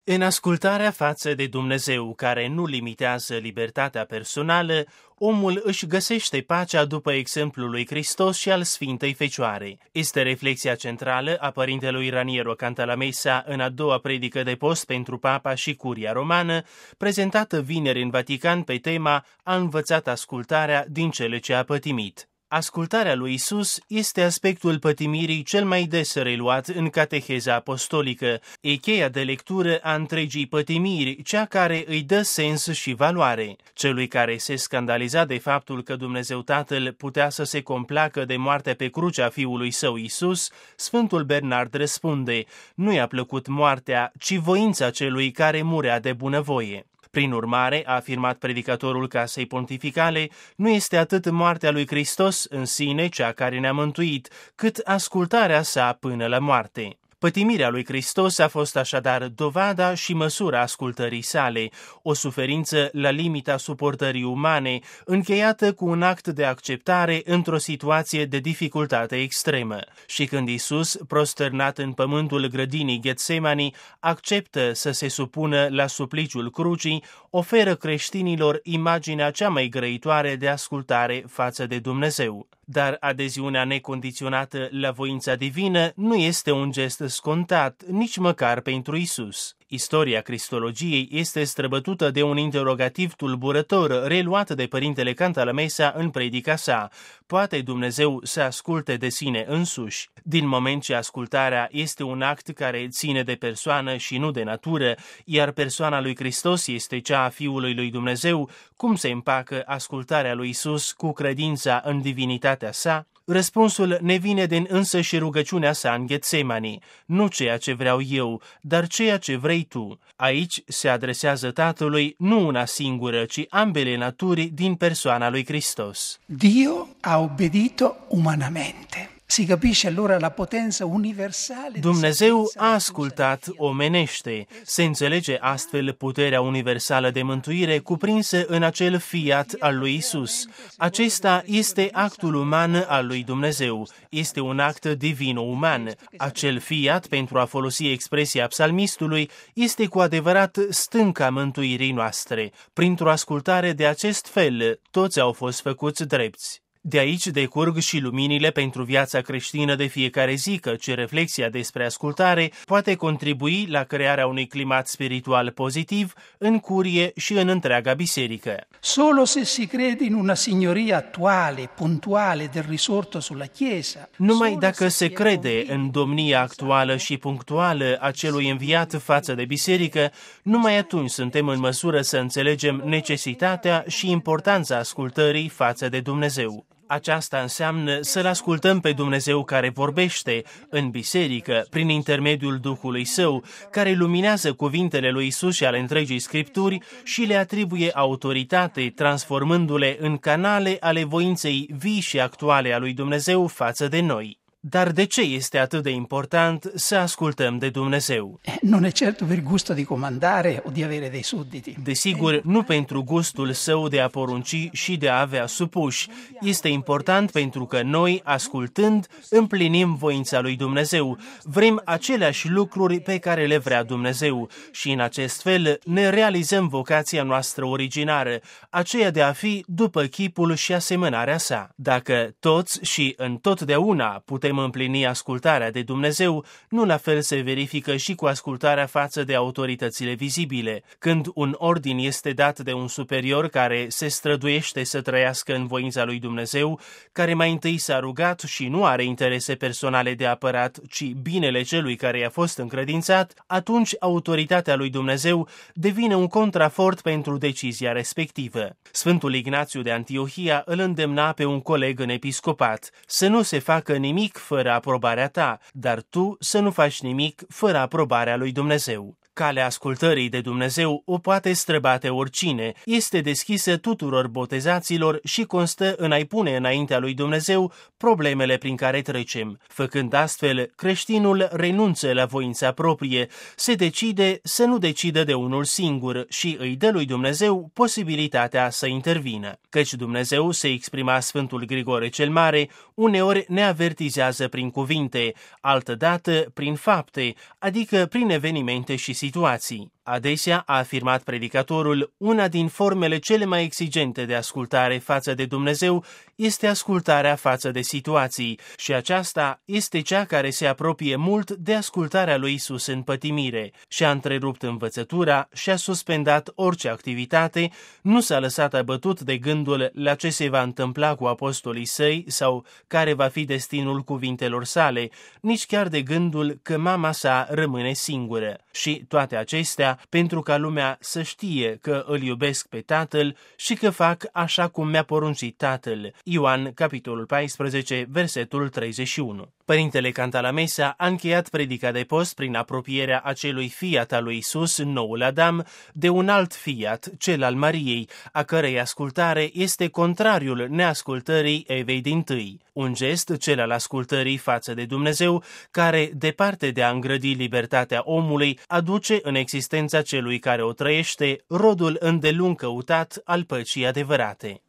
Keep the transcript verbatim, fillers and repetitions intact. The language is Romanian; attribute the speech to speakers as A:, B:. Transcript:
A: În ascultarea față de Dumnezeu, care nu limitează libertatea personală, omul își găsește pacea după exemplul lui Hristos și al Sfintei Fecioare. Este reflexia centrală a părintelui Raniero Cantalamessa în a doua predică de post pentru Papa și Curia Romană, prezentată vineri în Vatican pe tema "A învățat ascultarea din cele ce a pătimit". Ascultarea lui Isus este aspectul pătimirii cel mai des reluat în cateheza apostolică, e cheia de lectură a întregii pătimiri, cea care îi dă sens și valoare. Celui care se scandaliza de faptul că Dumnezeu Tatăl putea să se complacă de moartea pe cruce a Fiului Său Isus, Sfântul Bernard răspunde: nu i-a plăcut moartea, ci voința celui care murea de bunăvoie. Prin urmare, a afirmat predicatorul Casei Pontificale, nu este atât moartea lui Hristos în sine cea care ne-a mântuit, cât ascultarea sa până la moarte. Pătimirea lui Hristos a fost așadar dovada și măsura ascultării sale, o suferință la limita suportării umane, încheiată cu un act de acceptare într-o situație de dificultate extremă. Și când Isus, prosternat în pământul grădinii Ghetsemani, acceptă să se supună la supliciul crucii, oferă creștinilor imaginea cea mai grăitoare de ascultare față de Dumnezeu. Dar adeziunea necondiționată la voința divină nu este un gest scontat, nici măcar pentru Isus. Istoria cristologiei este străbătută de un interogativ tulburător reluat de părintele Cantalamessa în predica sa: poate Dumnezeu să asculte de sine însuși? Din moment ce ascultarea este un act care ține de persoană și nu de natură, iar persoana lui Hristos este cea a Fiului lui Dumnezeu, cum se împacă ascultarea lui Isus cu credința în divinitatea sa? Răspunsul ne vine din însăși rugăciunea sa în Ghetsemani: nu ceea ce vreau eu, dar ceea ce vrei tu. Aici se adresează Tatălui nu una singură, ci ambele naturi din persoana lui Hristos.
B: Dio ha obbedito umanamente. Si capisce allora la potenza universale.
A: Dumnezeu a ascultat omenește. Se înțelege astfel puterea universală de mântuire cuprinsă în acel fiat al lui Isus. Acesta este actul uman al lui Dumnezeu. Este un act divin-uman. Acel fiat, pentru a folosi expresia psalmistului, este cu adevărat stânca mântuirii noastre. Printr-o ascultare de acest fel, toți au fost făcuți drepți. De aici decurg și luminile pentru viața creștină de fiecare zi, căci reflexia despre ascultare poate contribui la crearea unui climat spiritual pozitiv în curie și în întreaga biserică.
B: Solo se si crede in una signoria attuale, puntuale del risorto sulla Chiesa.
A: Numai dacă se crede în domnia actuală și punctuală a celui înviat față de biserică, numai atunci suntem în măsură să înțelegem necesitatea și importanța ascultării față de Dumnezeu. Aceasta înseamnă să-L ascultăm pe Dumnezeu care vorbește în biserică prin intermediul Duhului Său, care luminează cuvintele lui Isus și ale întregii Scripturi și le atribuie autoritate, transformându-le în canale ale voinței vii și actuale a lui Dumnezeu față de noi. Dar de ce este atât de important să ascultăm de Dumnezeu?
B: Non è certo per gusto di comandare o di avere dei sudditi.
A: Desigur, nu pentru gustul său de a porunci și de a avea supuși. Este important pentru că noi, ascultând, împlinim voința lui Dumnezeu. Vrem aceleași lucruri pe care le vrea Dumnezeu și în acest fel ne realizăm vocația noastră originară, aceea de a fi după chipul și asemănarea sa. Dacă toți și întotdeauna putem împlini ascultarea de Dumnezeu, nu la fel se verifică și cu ascultarea față de autoritățile vizibile. Când un ordin este dat de un superior care se străduiește să trăiască în voința lui Dumnezeu, care mai întâi s-a rugat și nu are interese personale de apărat, ci binele celui care i-a fost încredințat, atunci autoritatea lui Dumnezeu devine un contrafort pentru decizia respectivă. Sfântul Ignațiu de Antiohia îl îndemna pe un coleg în episcopat să nu se facă nimic fără aprobarea ta, dar tu să nu faci nimic fără aprobarea lui Dumnezeu. Calea ascultării de Dumnezeu o poate străbate oricine, este deschisă tuturor botezaților și constă în a-i pune înaintea lui Dumnezeu problemele prin care trecem. Făcând astfel, creștinul renunță la voința proprie, se decide să nu decidă de unul singur și îi dă lui Dumnezeu posibilitatea să intervină. Căci Dumnezeu, se exprima Sfântul Grigore cel Mare, uneori ne avertizează prin cuvinte, altădată prin fapte, adică prin evenimente și situații. Adesea, a afirmat predicatorul, una din formele cele mai exigente de ascultare față de Dumnezeu este ascultarea față de situații și aceasta este cea care se apropie mult de ascultarea lui Isus în pătimire. Și-a întrerupt învățătura și-a suspendat orice activitate, nu s-a lăsat abătut de gândul la ce se va întâmpla cu apostolii săi sau care va fi destinul cuvintelor sale, nici chiar de gândul că mama sa rămâne singură. Și toate acestea pentru ca lumea să știe că îl iubesc pe Tatăl și că fac așa cum mi-a poruncit Tatăl. Ioan, capitolul paisprezece, versetul treizeci și unu. Părintele Cantalamessa a încheiat predica de post prin apropierea acelui fiat al lui Isus, noul Adam, de un alt fiat, cel al Mariei, a cărei ascultare este contrariul neascultării Evei dintâi. Un gest, cel al ascultării față de Dumnezeu, care, departe de a îngrădi libertatea omului, aduce în existența celui care o trăiește rodul îndelung căutat al păcii adevărate.